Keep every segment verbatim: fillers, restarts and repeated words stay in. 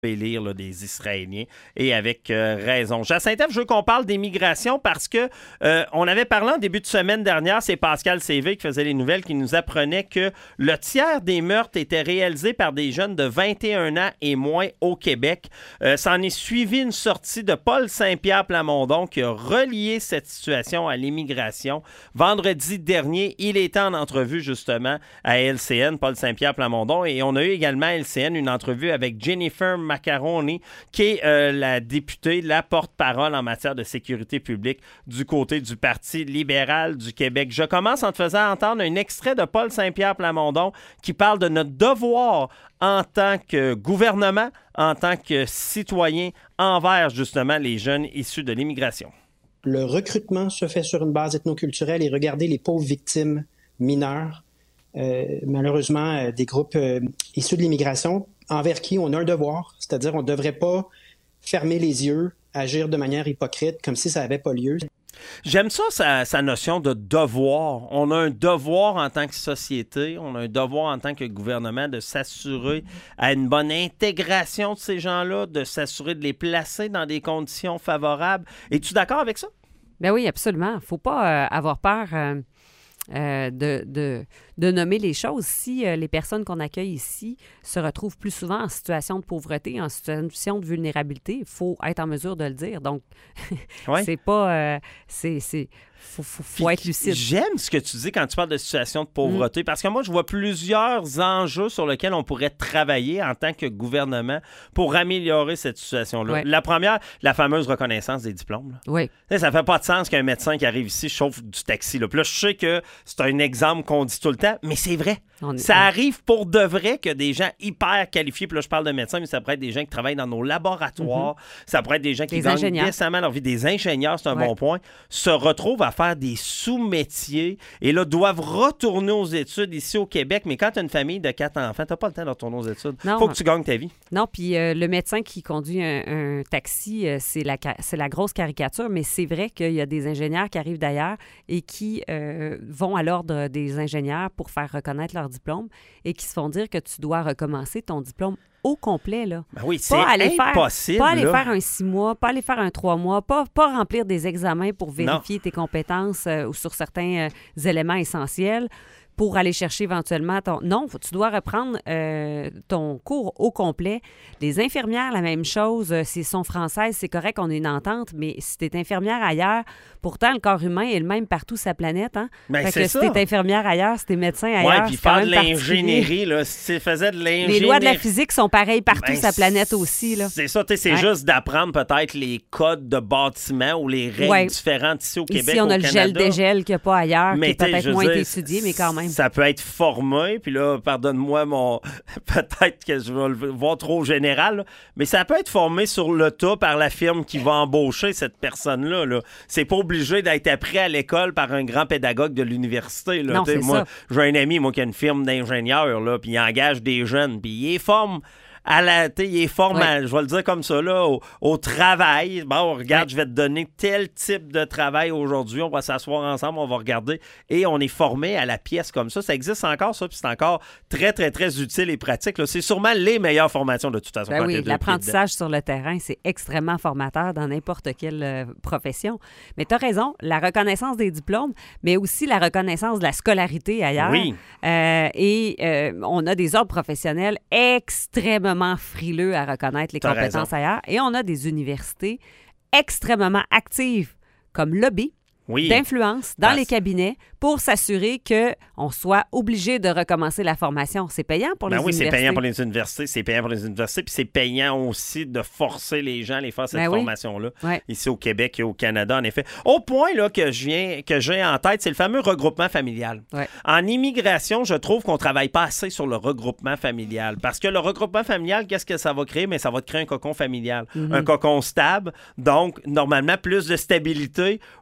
élire là, des Israéliens, et avec euh, raison. Jacinthe, je veux qu'on parle d'immigration parce que euh, on avait parlé en début de semaine dernière, c'est Pascal Sévé qui faisait les nouvelles, qui nous apprenait que le tiers des meurtres étaient réalisés par des jeunes de vingt et un ans et moins au Québec. Euh, ça en est suivi une sortie de Paul Saint-Pierre Plamondon qui a relié cette situation à l'immigration. Vendredi dernier, il était en entrevue justement à L C N, Paul Saint-Pierre Plamondon, et on a eu également à L C N une entrevue avec Jennifer Macaroni, qui est euh, la députée, la porte-parole en matière de sécurité publique du côté du Parti libéral du Québec. Je commence en te faisant entendre un extrait de Paul Saint-Pierre Plamondon qui parle de notre devoir en tant que gouvernement, en tant que citoyen, envers justement les jeunes issus de l'immigration. Le recrutement se fait sur une base ethnoculturelle et regardez les pauvres victimes mineures, euh, malheureusement euh, des groupes euh, issus de l'immigration, envers qui on a un devoir, c'est-à-dire on ne devrait pas fermer les yeux, agir de manière hypocrite, comme si ça n'avait pas lieu. J'aime ça, sa, sa notion de devoir. On a un devoir en tant que société, on a un devoir en tant que gouvernement de s'assurer à une bonne intégration de ces gens-là, de s'assurer de les placer dans des conditions favorables. Es-tu d'accord avec ça? Ben oui, absolument. Il ne faut pas euh, avoir peur euh, euh, de, de, de nommer les choses. Si euh, les personnes qu'on accueille ici se retrouvent plus souvent en situation de pauvreté, en situation de vulnérabilité, il faut être en mesure de le dire. Donc, ouais. c'est pas... Euh, c'est... c'est Faut, faut, faut être lucide. J'aime ce que tu dis quand tu parles de situation de pauvreté, mmh. parce que moi, je vois plusieurs enjeux sur lesquels on pourrait travailler en tant que gouvernement pour améliorer cette situation-là. Ouais. La première, la fameuse reconnaissance des diplômes. Là. Oui. Ça ne fait pas de sens qu'un médecin qui arrive ici chauffe du taxi. Là. Puis là, je sais que c'est un exemple qu'on dit tout le temps, mais c'est vrai. Est... Ça arrive pour de vrai que des gens hyper qualifiés, puis là, je parle de médecins, mais ça pourrait être des gens qui travaillent dans nos laboratoires, mmh. ça pourrait être des gens qui des gagnent ingénieurs. décemment leur vie, des ingénieurs, c'est un ouais. bon point, se retrouvent à faire des sous-métiers et là, doivent retourner aux études ici au Québec. Mais quand tu as une famille de quatre enfants, tu n'as pas le temps de retourner aux études. Il faut que tu gagnes ta vie. Non, puis euh, le médecin qui conduit un, un taxi, euh, c'est, la, c'est la grosse caricature, mais c'est vrai qu'il y a des ingénieurs qui arrivent d'ailleurs et qui euh, vont à l'ordre des ingénieurs pour faire reconnaître leur diplôme et qui se font dire que tu dois recommencer ton diplôme au complet, là. Ben oui, c'est pas aller impossible. Faire, pas aller là. faire un six mois, pas aller faire un trois mois, pas, pas remplir des examens pour vérifier non. tes compétences euh, ou sur certains euh, éléments essentiels pour aller chercher éventuellement ton... Non, tu dois reprendre euh, ton cours au complet. Les infirmières, la même chose. S'ils sont françaises, c'est correct, on a une entente, mais si tu es infirmière ailleurs, pourtant, le corps humain est le même partout sur la planète. Hein? Ben, fait c'est que ça. si tu es infirmière ailleurs, si tu es médecin ailleurs, ouais, puis c'est quand faire même de l'ingénierie, là, si tu faisais de l'ingénierie... Les lois de la physique sont pareilles partout ben, sur la planète aussi. Là. C'est ça, c'est ouais. juste d'apprendre peut-être les codes de bâtiment ou les règles ouais. différentes ici au Québec, ici, on a au le Canada. gel-dégel qu'il n'y a pas ailleurs, mais qui est peut-être moins dire, étudié, mais quand même. Ça peut être formé, puis là, pardonne-moi, mon peut-être que je vais le voir trop général, là, mais ça peut être formé sur le tas par la firme qui va embaucher cette personne-là. Là. C'est pas obligé d'être appris à l'école par un grand pédagogue de l'université. Là. Non, c'est moi, ça. J'ai un ami, moi, qui a une firme d'ingénieurs, là, puis il engage des jeunes, puis il les forme à la, il est formé, ouais. je vais le dire comme ça, là, au, au travail. Bon, regarde, ouais. je vais te donner tel type de travail aujourd'hui, on va s'asseoir ensemble, on va regarder, et on est formé à la pièce comme ça. Ça existe encore, ça, puis c'est encore très, très, très utile et pratique. Là. C'est sûrement les meilleures formations de toute façon. Ben oui, l'apprentissage sur le terrain, c'est extrêmement formateur dans n'importe quelle euh, profession. Mais tu as raison, la reconnaissance des diplômes, mais aussi la reconnaissance de la scolarité ailleurs. Oui. Euh, et euh, on a des ordres professionnels extrêmement frileux à reconnaître les T'as compétences raison. ailleurs. Et on a des universités extrêmement actives comme lobby oui. d'influence dans Parce... les cabinets pour s'assurer qu'on soit obligé de recommencer la formation. C'est payant pour ben les oui, universités. Oui, c'est payant pour les universités. C'est payant pour les universités. Puis c'est payant aussi de forcer les gens à aller faire cette ben oui. formation-là. Ouais. Ici au Québec et au Canada, en effet. Au point là, que, je viens, que j'ai en tête, c'est le fameux regroupement familial. Ouais. En immigration, je trouve qu'on ne travaille pas assez sur le regroupement familial. Parce que le regroupement familial, qu'est-ce que ça va créer? Mais ça va te créer un cocon familial. Mm-hmm. Un cocon stable. Donc, normalement, plus de stabilité, moins de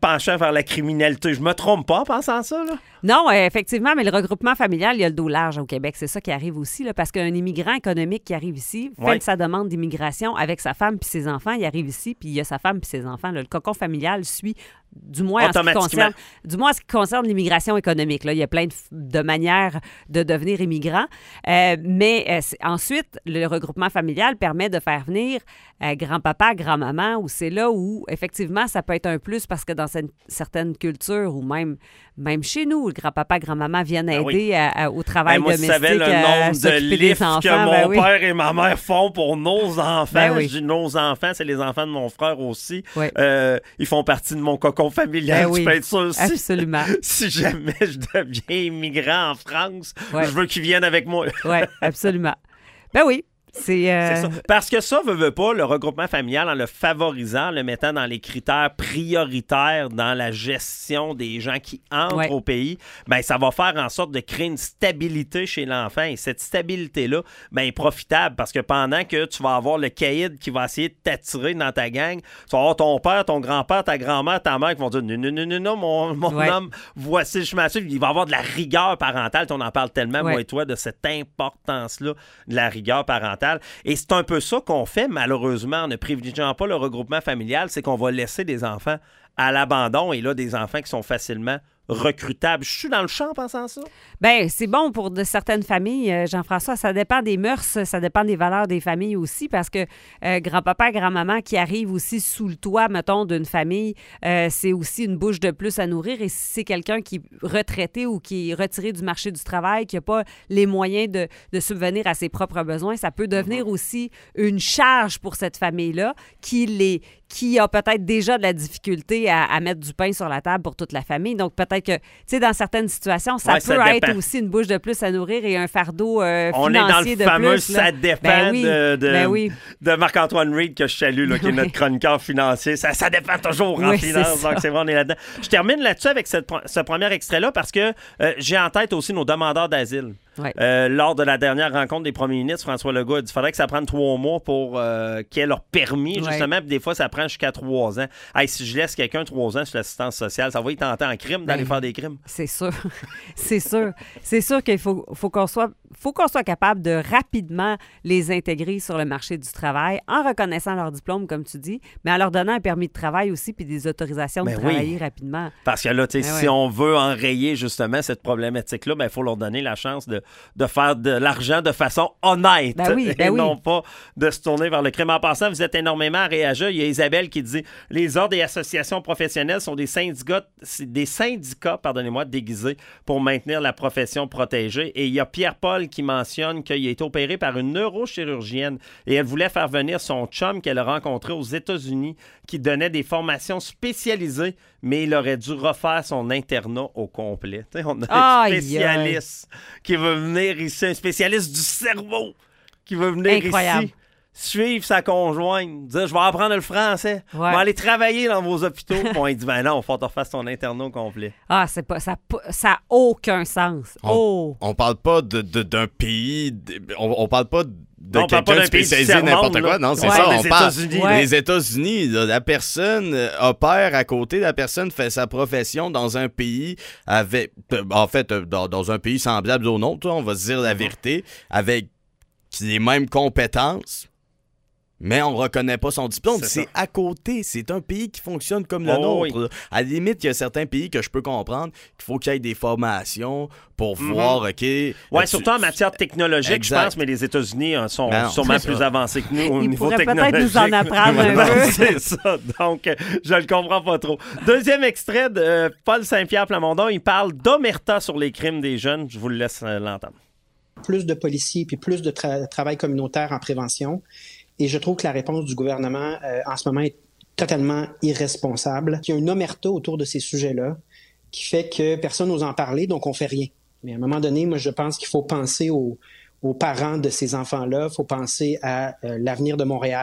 penchant vers la criminalité. Je me trompe pas en pensant ça, là? Non, euh, effectivement, mais le regroupement familial, il y a le dos large au Québec. C'est ça qui arrive aussi, là, parce qu'un immigrant économique qui arrive ici fait Ouais. sa demande d'immigration avec sa femme puis ses enfants. Il arrive ici, puis il y a sa femme puis ses enfants. Là. Le cocon familial suit, du moins en ce qui concerne, du moins en ce qui concerne l'immigration économique. Là. Il y a plein de, de manières de devenir immigrant. Euh, mais euh, ensuite, le regroupement familial permet de faire venir euh, grand-papa, grand-maman, où c'est là où, effectivement, ça peut être un plus parce que dans cette, certaines cultures ou même, même chez nous, le grand-papa, grand-maman viennent aider ah oui. à, à, au travail ben, moi, domestique. Moi, tu savais le nombre de livres enfants, que mon ben oui. père et ma mère font pour nos enfants. Ben oui. Je dis nos enfants, c'est les enfants de mon frère aussi. Oui. Euh, ils font partie de mon cocon familial. Ben oui. Tu peux être sûr aussi. Absolument. Si jamais je deviens immigrant en France, ouais. je veux qu'ils viennent avec moi. Oui, absolument. Ben oui. C'est, euh... c'est ça. Parce que ça, veut, veut pas, le regroupement familial, en le favorisant, le mettant dans les critères prioritaires dans la gestion des gens qui entrent ouais. au pays, ben ça va faire en sorte de créer une stabilité chez l'enfant. Et cette stabilité-là, ben est profitable parce que pendant que tu vas avoir le caïd qui va essayer de t'attirer dans ta gang, tu vas avoir ton père, ton grand-père, ta grand-mère, ta mère qui vont dire non, non, non, non, non, mon, mon ouais. homme, voici le chemin à suivre. Il va avoir de la rigueur parentale. On en parle tellement, ouais. moi et toi, de cette importance-là de la rigueur parentale. Et c'est un peu ça qu'on fait, malheureusement, en ne privilégiant pas le regroupement familial, c'est qu'on va laisser des enfants à l'abandon et là, des enfants qui sont facilement recrutable. Je suis dans le champ en pensant ça? Bien, c'est bon pour de certaines familles, euh, Jean-François. Ça dépend des mœurs, ça dépend des valeurs des familles aussi, parce que euh, grand-papa et grand-maman qui arrivent aussi sous le toit, mettons, d'une famille, euh, c'est aussi une bouche de plus à nourrir. Et si c'est quelqu'un qui est retraité ou qui est retiré du marché du travail, qui n'a pas les moyens de, de subvenir à ses propres besoins, ça peut devenir mm-hmm. aussi une charge pour cette famille-là qui les... qui a peut-être déjà de la difficulté à, à mettre du pain sur la table pour toute la famille. Donc, peut-être que, tu sais, dans certaines situations, ça ouais, peut ça être aussi une bouche de plus à nourrir et un fardeau euh, On financier est de dans le fameux plus. ça dépend ben oui, de, de, ben oui. de Marc-Antoine Reid que je salue, là, qui est notre chroniqueur financier. Ça, ça dépend toujours en oui, finance. C'est donc, c'est vrai, on est là-dedans. Je termine là-dessus avec cette, ce premier extrait-là parce que euh, j'ai en tête aussi nos demandeurs d'asile. Ouais. Euh, lors de la dernière rencontre des premiers ministres, François Legault a dit qu'il faudrait que ça prenne trois mois pour euh, qu'ils aient leur permis, justement. Ouais. Puis des fois, ça prend jusqu'à trois ans. Hey, si je laisse quelqu'un trois ans sur l'assistance sociale, ça va y tenter en crime d'aller ben, faire des crimes. C'est sûr. c'est sûr. C'est sûr qu'il faut, faut qu'on soit... faut qu'on soit capable de rapidement les intégrer sur le marché du travail en reconnaissant leur diplôme, comme tu dis, mais en leur donnant un permis de travail aussi puis des autorisations ben de oui. travailler rapidement. Parce que là, tu sais, ben si oui. on veut enrayer justement cette problématique-là, il ben, faut leur donner la chance de, de faire de l'argent de façon honnête ben oui, ben et oui. non pas de se tourner vers le crime. En passant, vous êtes énormément à réagir. Il y a Isabelle qui dit « Les ordres et associations professionnelles sont des syndicats, des syndicats pardonnez-moi, déguisés pour maintenir la profession protégée. » Et il y a Pierre-Paul qui mentionne qu'il a été opéré par une neurochirurgienne et elle voulait faire venir son chum qu'elle a rencontré aux États-Unis qui donnait des formations spécialisées, mais il aurait dû refaire son internat au complet. T'sais, on a un spécialiste aïe. qui veut venir ici, un spécialiste du cerveau qui veut venir Incroyable. ici. Suivre sa conjointe, dire « Je vais apprendre le français, ouais. je vais aller travailler dans vos hôpitaux. » Puis on lui dit « Ben non, il faut que tu refasses ton internat au complet. » Ah, c'est pas, ça n'a aucun sens. On, oh. on parle pas de, de, d'un pays, de, on, on parle pas de non, quelqu'un de spécialisé n'importe quoi. Non, c'est ouais. ça, ouais, on les parle. États-Unis. Ouais. Les États-Unis, là, la personne opère à côté, la personne fait sa profession dans un pays avec, en fait, dans, dans un pays semblable au nôtre, on va se dire la vérité, avec les mêmes compétences. Mais on ne reconnaît pas son diplôme. C'est, c'est à côté. C'est un pays qui fonctionne comme le oh, nôtre. Oui. À la limite, il y a certains pays que je peux comprendre qu'il faut qu'il y ait des formations pour mm-hmm. voir, OK... Oui, surtout en matière technologique, exact. je pense, mais les États-Unis sont non, sûrement plus avancés que nous au Ils niveau technologique. Ils pourraient peut-être nous en apprendre un peu. C'est ça. Donc, je le comprends pas trop. Deuxième extrait de euh, Paul Saint-Pierre Plamondon. Il parle d'omerta sur les crimes des jeunes. Je vous le laisse euh, l'entendre. Plus de policiers puis plus de tra- travail communautaire en prévention. Et je trouve que la réponse du gouvernement euh, en ce moment est totalement irresponsable. Il y a une omerta autour de ces sujets-là qui fait que personne n'ose en parler, donc on fait rien. Mais à un moment donné, moi, je pense qu'il faut penser aux, aux parents de ces enfants-là. Il faut penser à euh, l'avenir de Montréal.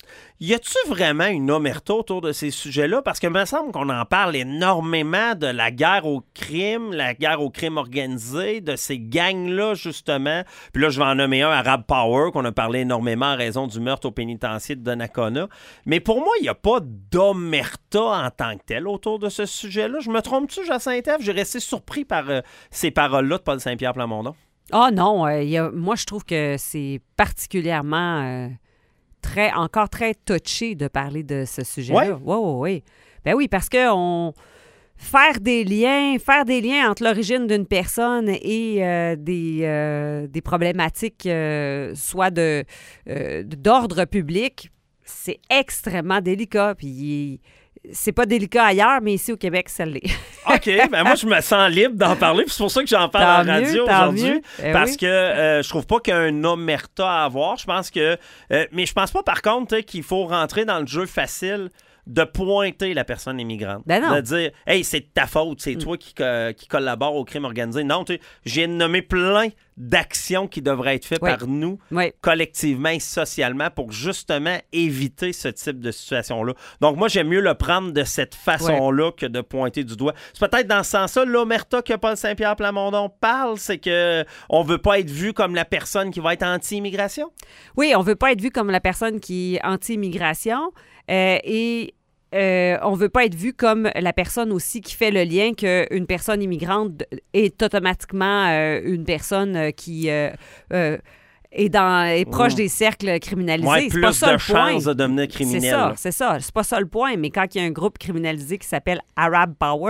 Y a-tu vraiment une omerta autour de ces sujets-là? Parce que il me semble qu'on en parle énormément de la guerre au crime, la guerre au crime organisé, de ces gangs-là, justement. Puis là, je vais en nommer un, Arab Power, qu'on a parlé énormément en raison du meurtre au pénitencier de Donnacona. Mais pour moi, il n'y a pas d'omerta en tant que telle autour de ce sujet-là. Je me trompe-tu, Jacinthe-Ève? J'ai resté surpris par euh, ces paroles-là de Paul Saint-Pierre Plamondon. Ah oh non, euh, y a, moi, je trouve que c'est particulièrement... Euh... Très, encore très touché de parler de ce sujet-là. Oui, oui, oui. Ben oui, parce que on... faire des liens, faire des liens entre l'origine d'une personne et euh, des, euh, des problématiques, euh, soit de, euh, d'ordre public, c'est extrêmement délicat. Puis c'est pas délicat ailleurs, mais ici au Québec, ça l'est. OK, ben moi, je me sens libre d'en parler. Puis c'est pour ça que j'en parle tant en radio mieux, aujourd'hui. Eh parce oui. que euh, je trouve pas qu'il y a un omerta à avoir. Je pense que... Euh, mais je pense pas, par contre, qu'il faut rentrer dans le jeu facile de pointer la personne immigrante. Ben non. De dire, hey, c'est de ta faute, c'est mm. toi qui, euh, qui collabore au crime organisé. Non, tu sais, j'ai nommé plein d'actions qui devraient être faites oui. par nous, oui. collectivement et socialement, pour justement éviter ce type de situation-là. Donc, moi, j'aime mieux le prendre de cette façon-là oui. que de pointer du doigt. C'est peut-être dans ce sens-là, l'omerta que Paul Saint-Pierre Plamondon parle, c'est qu'on ne veut pas être vu comme la personne qui va être anti-immigration? Oui, on ne veut pas être vu comme la personne qui est anti-immigration euh, et... Euh, on ne veut pas être vu comme la personne aussi qui fait le lien qu'une personne immigrante est automatiquement euh, une personne qui euh, euh, est, dans, est proche mmh. des cercles criminalisés. Ouais, c'est plus pas ça de le point. chances de devenir criminel. C'est ça, c'est ça. C'est pas ça le point. Mais quand il y a un groupe criminalisé qui s'appelle Arab Power,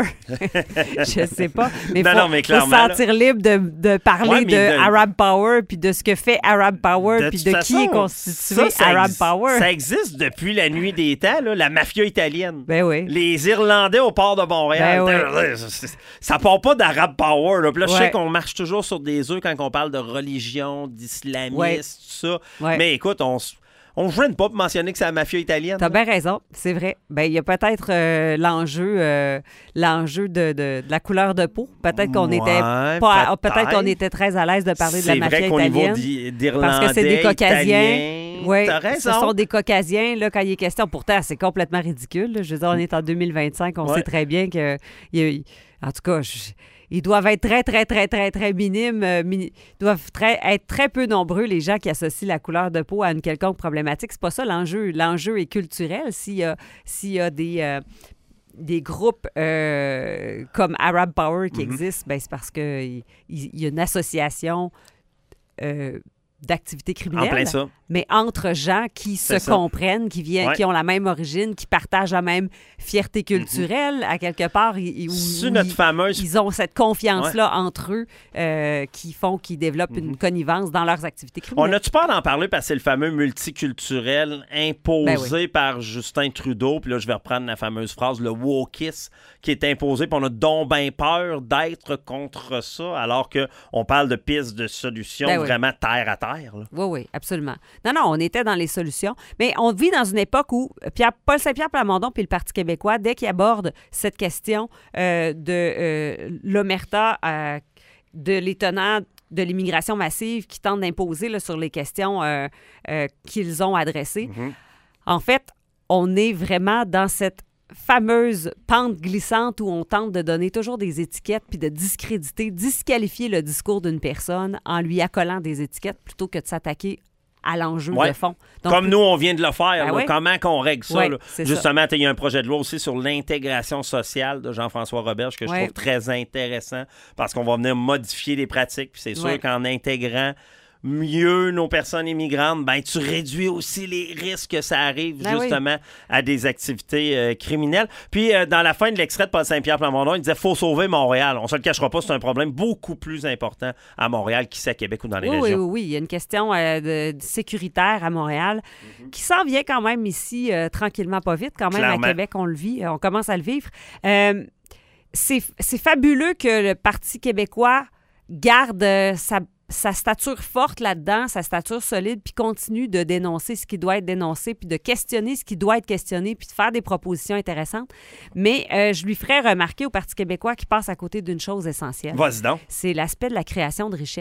je sais pas, mais il faut, faut se sentir libre de, de parler ouais, de, de Arab Power puis de ce que fait Arab Power de puis de façon, qui est constitué ça, ça Arab ex- Power. Ça existe depuis la nuit des temps, là, la mafia italienne. Ben oui. Les Irlandais au port de Montréal. Ben oui. ça, ça part pas d'Arab Power. Là. Puis là, ouais. je sais qu'on marche toujours sur des œufs quand on parle de religion, d'islamisme, ouais. tout ça. Ouais. Mais écoute, on on ne gêne pas pour mentionner que c'est la mafia italienne. T'as bien raison, c'est vrai. Ben il y a peut-être euh, l'enjeu, euh, l'enjeu de, de, de la couleur de peau. Peut-être qu'on ouais, était pas, peut-être. peut-être qu'on était très à l'aise de parler c'est de la mafia vrai qu'au italienne. Niveau d'Irlandais, parce que c'est des Caucasiens. Oui, ce sont des Caucasiens là quand il est question. Pourtant, c'est complètement ridicule. Là. Je veux dire, on est en deux mille vingt-cinq, on ouais. sait très bien que, il, en tout cas. Je, Ils doivent être très, très, très, très, très minimes. Euh, mini, doivent très, être très peu nombreux, les gens qui associent la couleur de peau à une quelconque problématique. C'est pas ça l'enjeu. L'enjeu est culturel. S'il y a, s'il y a des, euh, des groupes euh, comme Arab Power qui mm-hmm. existent, ben, c'est parce qu'il il, y a une association euh, d'activités criminelles. En plein ça. Mais entre gens qui c'est se ça. comprennent, qui viennent, ouais. qui ont la même origine, qui partagent la même fierté culturelle, mm-hmm. à quelque part, ils, où, notre ils, fameuse... ils ont cette confiance-là ouais. entre eux euh, qui font qu'ils développent mm-hmm. une connivence dans leurs activités criminelles. On a-tu peur d'en parler parce que c'est le fameux multiculturel imposé ben oui. par Justin Trudeau, puis là, je vais reprendre la fameuse phrase, le wokisme qui est imposé, puis on a donc bien peur d'être contre ça, alors qu'on parle de pistes de solutions ben oui. vraiment terre à terre. Là. Oui, oui, absolument. Non, non, on était dans les solutions. Mais on vit dans une époque où Pierre, Paul Saint-Pierre Plamondon puis le Parti québécois, dès qu'ils abordent cette question euh, de euh, l'omerta, euh, de l'étonnant de l'immigration massive qui tente d'imposer là, sur les questions euh, euh, qu'ils ont adressées, mm-hmm. en fait, on est vraiment dans cette fameuse pente glissante où on tente de donner toujours des étiquettes puis de discréditer, disqualifier le discours d'une personne en lui accolant des étiquettes plutôt que de s'attaquer à l'enjeu ouais. de fond. Donc, comme nous, on vient de le faire. Ben là, oui. Comment qu'on règle ça? Ouais, là? c'est Justement, ça. Il y a un projet de loi aussi sur l'intégration sociale de Jean-François Roberge que ouais. je trouve très intéressant parce qu'on va venir modifier les pratiques. Puis c'est sûr ouais. qu'en intégrant mieux nos personnes immigrantes, ben tu réduis aussi les risques que ça arrive ben justement oui. à des activités euh, criminelles. Puis euh, dans la fin de l'extrait de Paul Saint-Pierre Plamondon, il disait « Faut sauver Montréal ». On se le cachera pas, c'est un problème beaucoup plus important à Montréal qu'ici à Québec ou dans les oui, régions. Oui, oui, oui. Il y a une question euh, de, de sécuritaire à Montréal mm-hmm. qui s'en vient quand même ici euh, tranquillement, pas vite. Quand même, Clairement. À Québec, on le vit, on commence à le vivre. Euh, c'est, c'est fabuleux que le Parti québécois garde euh, sa sa stature forte là-dedans, sa stature solide, puis continue de dénoncer ce qui doit être dénoncé, puis de questionner ce qui doit être questionné, puis de faire des propositions intéressantes. Mais euh, je lui ferais remarquer au Parti québécois qu'il passe à côté d'une chose essentielle. Vas-y donc. C'est l'aspect de la création de richesse.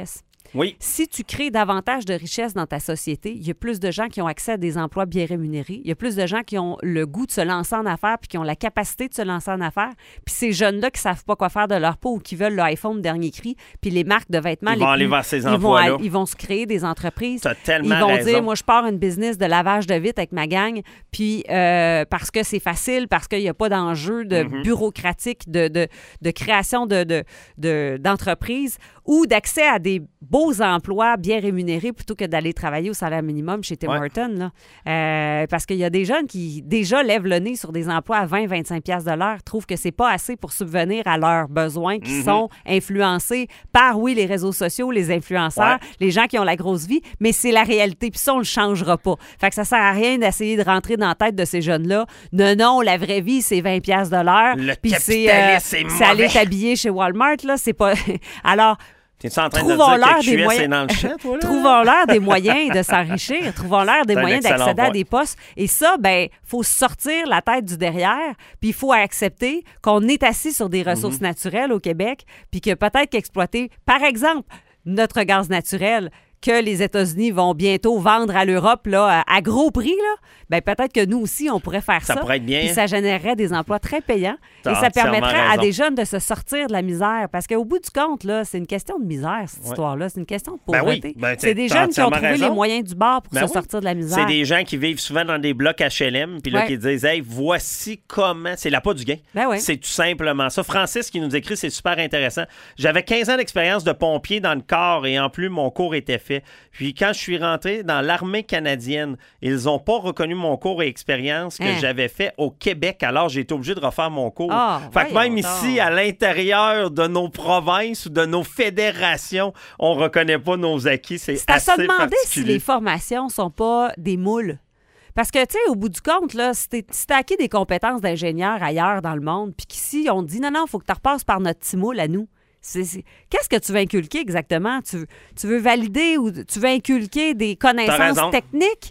Oui. Si tu crées davantage de richesse dans ta société, il y a plus de gens qui ont accès à des emplois bien rémunérés. Il y a plus de gens qui ont le goût de se lancer en affaires puis qui ont la capacité de se lancer en affaires. Puis ces jeunes-là qui ne savent pas quoi faire de leur peau ou qui veulent l'iPhone dernier cri, puis les marques de vêtements... Ils vont les aller plus, vers ces ils emplois-là. Vont, ils vont se créer des entreprises. T'as tellement Ils vont raison. dire, moi, je pars une business de lavage de vitres avec ma gang, puis euh, parce que c'est facile, parce qu'il n'y a pas d'enjeu de Mm-hmm. bureaucratique, de, de, de création de, de, de, d'entreprise ou d'accès à des beaux emplois bien rémunérés plutôt que d'aller travailler au salaire minimum chez Tim Ouais. Hortons. Là. Euh, parce qu'il y a des jeunes qui déjà lèvent le nez sur des emplois à vingt à vingt-cinq piastres de l'heure, trouvent que c'est pas assez pour subvenir à leurs besoins qui Mm-hmm. sont influencés par, oui, les réseaux sociaux, les influenceurs, Ouais. les gens qui ont la grosse vie, mais c'est la réalité. Puis ça, on le changera pas. Fait que ça sert à rien d'essayer de rentrer dans la tête de ces jeunes-là. Non, non, la vraie vie, c'est vingt piastres de l'heure. Le Puis c'est, capitalisme, c'est c'est aller mauvais. t'habiller chez Walmart, là. C'est pas... Alors... T'es-tu en train Trouvons de dire l'heure que des Q S moyens- est dans le chat, toi, là? Trouvons-leur des moyens de s'enrichir. Trouvons-leur des C'est un moyens excellent d'accéder à point. des postes. Et ça, ben, faut sortir la tête du derrière, puis il faut accepter qu'on est assis sur des ressources Mm-hmm. naturelles au Québec, puis que peut-être qu'exploiter, par exemple, notre gaz naturel que les États-Unis vont bientôt vendre à l'Europe là, à gros prix, là, ben peut-être que nous aussi, on pourrait faire ça. Ça pourrait être bien. Puis ça générerait des emplois très payants. T'as Et ça entièrement permettrait à raison. des jeunes de se sortir de la misère. Parce qu'au bout du compte, là, c'est une question de misère, cette Ouais. histoire-là. C'est une question de Ben oui. pauvreté. Ben, c'est des t'as jeunes qui ont entièrement trouvé raison. les moyens du bord pour Ben se oui. sortir de la misère. C'est des gens qui vivent souvent dans des blocs H L M, puis là, Ouais. qui disent, hey, voici comment. C'est l'appât du gain. Ben oui. C'est tout simplement ça. Francis qui nous écrit, c'est super intéressant. J'avais quinze ans d'expérience de pompier dans le corps et en plus, mon cours était fait. Puis quand je suis rentré dans l'armée canadienne, ils n'ont pas reconnu mon cours et expérience que Hein. j'avais fait au Québec. Alors, j'ai été obligé de refaire mon cours. Ah, fait que voyons même donc. ici, à l'intérieur de nos provinces ou de nos fédérations, on reconnaît pas nos acquis. C'est C'est à se assez demander si particulier. les formations sont pas des moules. Parce que, tu sais, au bout du compte, là, si t'es- si t'as acquis des compétences d'ingénieur ailleurs dans le monde, puis qu'ici, on te dit non, non, il faut que tu repasses par notre petit moule à nous. C'est- c'est- Qu'est-ce que tu veux inculquer exactement? Tu, veux- tu veux valider ou tu veux inculquer des T'as connaissances raison. techniques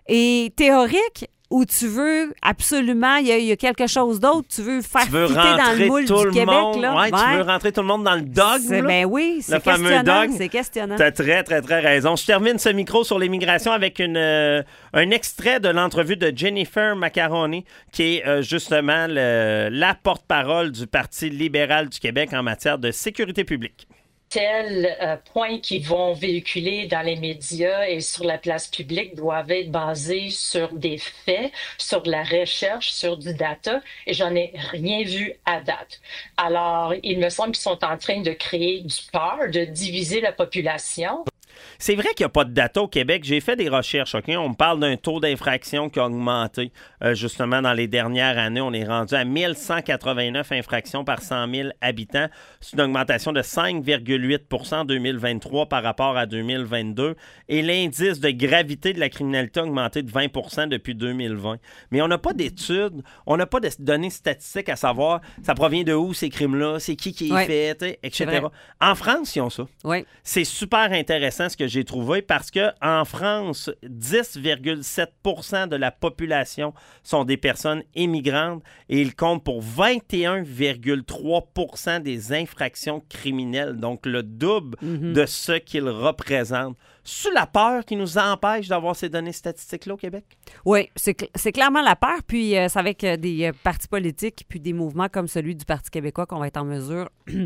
et théoriques ou tu veux absolument, il y, a- il y a quelque chose d'autre, tu veux faire Tu veux fitter dans rentrer le moule tout du le Québec, monde. là? Ouais, tu Ouais. veux rentrer tout le monde dans le dogme. C'est- là? Ben oui, Le c'est fameux questionnant. dogme. C'est questionnant. T'as très, très, très raison. Je termine ce micro sur l'immigration avec une, euh, un extrait de l'entrevue de Jennifer Macaroni, qui est euh, justement le- la porte-parole du Parti libéral du Québec en matière de sécurité publique. Tels euh, points qui vont véhiculer dans les médias et sur la place publique doivent être basés sur des faits, sur de la recherche, sur du data, et j'en ai rien vu à date. Alors, il me semble qu'ils sont en train de créer du peur, de diviser la population. C'est vrai qu'il n'y a pas de data au Québec. J'ai fait des recherches, OK? On me parle d'un taux d'infraction qui a augmenté euh, justement dans les dernières années. On est rendu à mille cent quatre-vingt-neuf infractions par cent mille habitants. C'est une augmentation de cinq virgule huit pour cent en deux mille vingt-trois par rapport à deux mille vingt-deux. Et l'indice de gravité de la criminalité a augmenté de vingt pour cent depuis deux mille vingt. Mais on n'a pas d'études, on n'a pas de données statistiques à savoir ça provient de où ces crimes-là, c'est qui qui est Ouais. fait, tu sais, et cetera. vrai. En France, ils ont ça. Oui. C'est super intéressant ce que j'ai trouvé parce que en France, dix virgule sept pour cent de la population sont des personnes immigrantes et ils comptent pour vingt et un virgule trois pour cent des infractions criminelles, donc le double Mhm. de ce qu'ils représentent. C'est la peur qui nous empêche d'avoir ces données statistiques-là au Québec? Oui, c'est, cl- c'est clairement la peur. Puis euh, c'est avec euh, des euh, partis politiques puis des mouvements comme celui du Parti québécois qu'on va être en mesure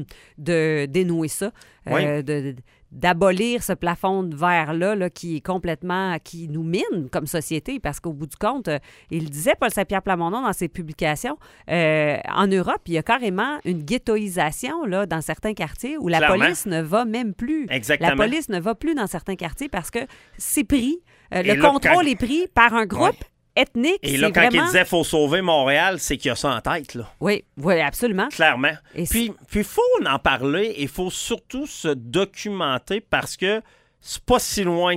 de dénouer ça, Oui. euh, de, de- d'abolir ce plafond de verre-là là, qui est complètement, qui nous mine comme société. Parce qu'au bout du compte, euh, il disait, Paul Saint-Pierre Plamondon, dans ses publications, euh, en Europe, il y a carrément une ghettoisation là, dans certains quartiers où la Clairement. police ne va même plus. Exactement. La police ne va plus dans certains quartiers parce que c'est pris, euh, Et le là, contrôle quand- est pris par un groupe Ouais. ethnique. Et là, c'est quand vraiment... il disait « faut sauver Montréal », c'est qu'il y a ça en tête, là. Oui, oui, absolument. Clairement. Et Puis, il faut en parler et il faut surtout se documenter parce que c'est pas si loin de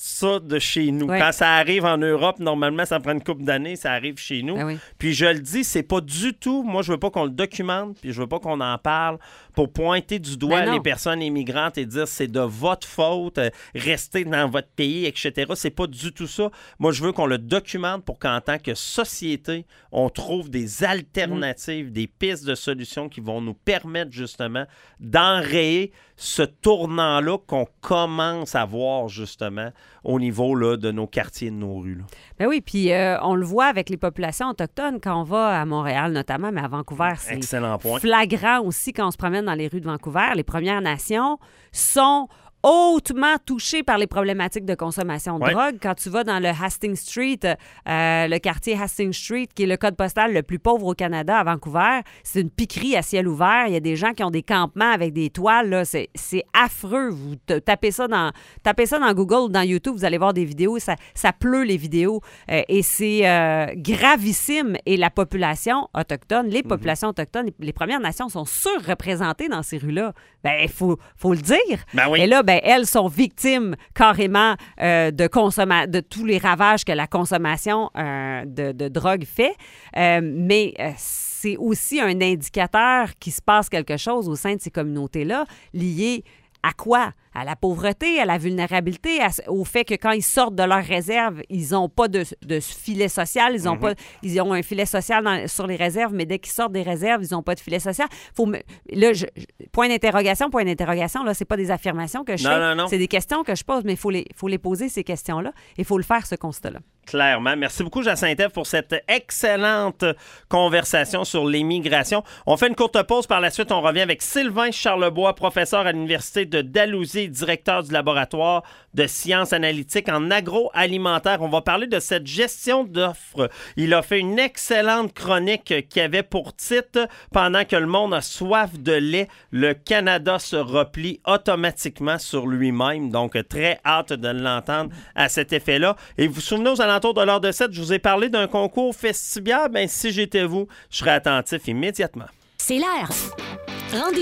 ça de chez nous. Ouais. Quand ça arrive en Europe, normalement, ça prend une couple d'années, ça arrive chez nous. Ben oui. Puis je le dis, c'est pas du tout, moi je veux pas qu'on le documente, puis je veux pas qu'on en parle pour pointer du doigt Ben non. les personnes immigrantes et dire c'est de votre faute, euh, restez dans votre pays, et cetera. C'est pas du tout ça. Moi, je veux qu'on le documente pour qu'en tant que société, on trouve des alternatives, mm. des pistes de solutions qui vont nous permettre justement d'enrayer ce tournant-là qu'on commence à voir justement au niveau là, de nos quartiers, de nos rues. Là. Ben oui, puis euh, on le voit avec les populations autochtones quand on va à Montréal notamment, mais à Vancouver, c'est Excellent point. flagrant aussi quand on se promène dans les rues de Vancouver. Les Premières Nations sont hautement touchées par les problématiques de consommation de ouais. drogue. Quand tu vas dans le Hastings Street, euh, le quartier Hastings Street, qui est le code postal le plus pauvre au Canada, à Vancouver, c'est une piquerie à ciel ouvert. Il y a des gens qui ont des campements avec des toiles. Là. C'est, c'est affreux. Vous t- tapez ça dans, tapez ça dans Google ou dans YouTube, vous allez voir des vidéos. Ça, ça pleut, les vidéos. Euh, et c'est euh, gravissime. Et la population autochtone, les populations mm-hmm. autochtones, les Premières Nations sont surreprésentées dans ces rues-là. Ben, il faut, faut le dire. Ben oui. Et là, ben, elles sont victimes carrément euh, de, consomma- de tous les ravages que la consommation euh, de, de drogue fait. Euh, mais euh, c'est aussi un indicateur qu'il se passe quelque chose au sein de ces communautés-là, lié à quoi? À la pauvreté, à la vulnérabilité, à, au fait que quand ils sortent de leur réserve, ils n'ont pas de, de filet social, ils ont, mm-hmm. pas, ils ont un filet social dans, sur les réserves, mais dès qu'ils sortent des réserves, ils n'ont pas de filet social. Faut me, là, je, point d'interrogation, point d'interrogation, là, c'est pas des affirmations que je non, fais, non, non. c'est des questions que je pose, mais il faut les, faut les poser, ces questions-là, et il faut le faire, ce constat-là. Clairement. Merci beaucoup, Jacinthe, pour cette excellente conversation sur l'immigration. On fait une courte pause. Par la suite, on revient avec Sylvain Charlebois, professeur à l'Université de Dalhousie, directeur du laboratoire de sciences analytiques en agroalimentaire. On va parler de cette gestion d'offres. Il a fait une excellente chronique qui avait pour titre « Pendant que le monde a soif de lait, le Canada se replie automatiquement sur lui-même ». Donc, très hâte de l'entendre à cet effet-là. Et vous vous souvenez, aux alentours de l'heure de sept, je vous ai parlé d'un concours Festibière. Bien, si j'étais vous, je serais attentif immédiatement. C'est l'heure. Rendez